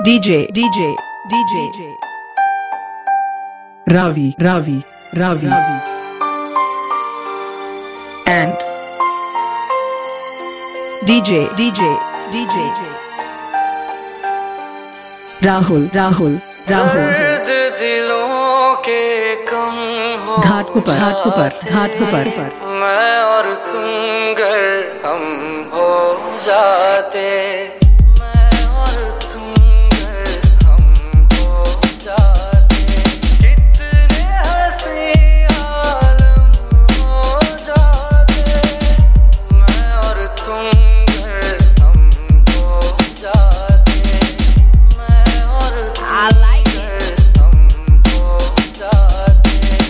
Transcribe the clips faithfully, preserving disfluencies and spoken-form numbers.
DJ, DJ, DJ, Ravi, Ravi, Ravi, Ravi, and DJ, DJ, DJ, Rahul, Rahul, Rahul. घाट कुपर, घाट कुपर, घाट कुपर, मैं और तुम गर हम हो जाते, मैं और तुम गर हम हो जाते, कितने हंसी आलम हो जाते, मैं और तुम गर हम हो जाते, मैं और तुम गर हम हो जाते.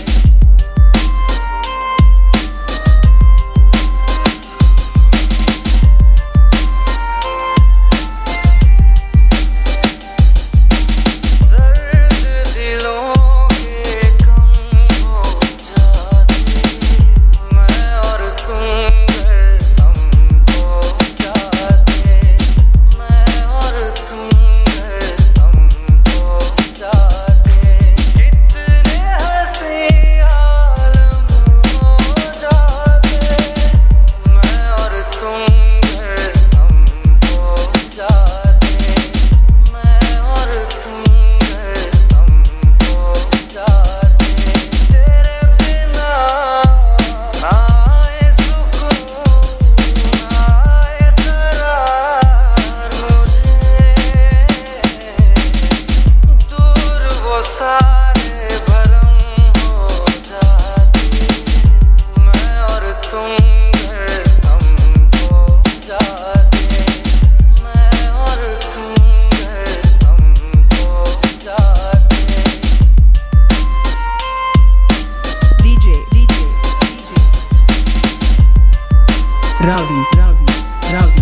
सारे भरम हो जाते, मैं और तुम गर हम हो जाते, मैं और तुम गर हम हो जाते. DJ, DJ, Ravi, Ravi, Ravi.